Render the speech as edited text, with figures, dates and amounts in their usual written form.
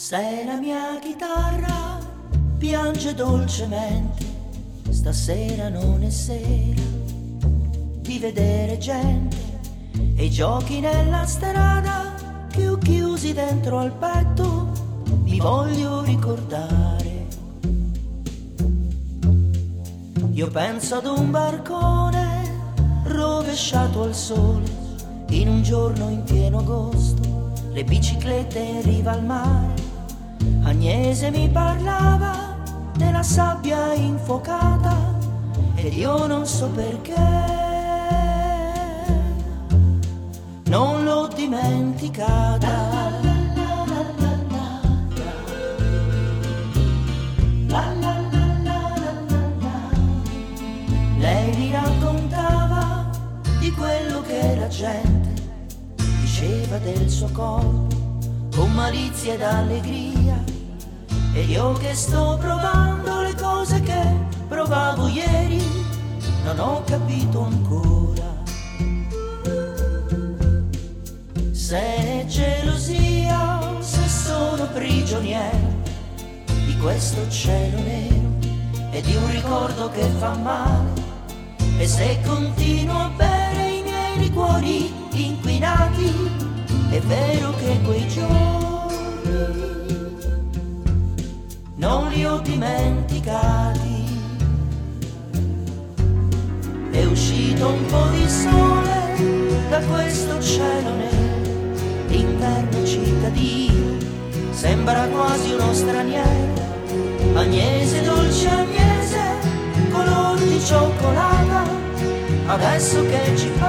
Se la mia chitarra piange dolcemente, stasera non è sera di vedere gente e i giochi nella strada chiusi dentro al petto mi voglio ricordare. Io penso ad un barcone rovesciato al sole in un giorno in pieno agosto, le biciclette in riva al mare. Agnese mi parlava della sabbia infuocata ed io non so perché non l'ho dimenticata. Lei mi raccontava di quello che la gente diceva del suo corpo con malizia ed allegria, e io che sto provando le cose che provavo ieri non ho capito ancora se è gelosia o se sono prigioniero di questo cielo nero e di un ricordo che fa male, e se continuo a bere i miei liquori inquinati è vero che quei giorni non li ho dimenticati. È uscito un po' di sole da questo cielo nero, l'inverno cittadino sembra quasi uno straniero. Agnese, dolce Agnese, color di cioccolata, adesso che ci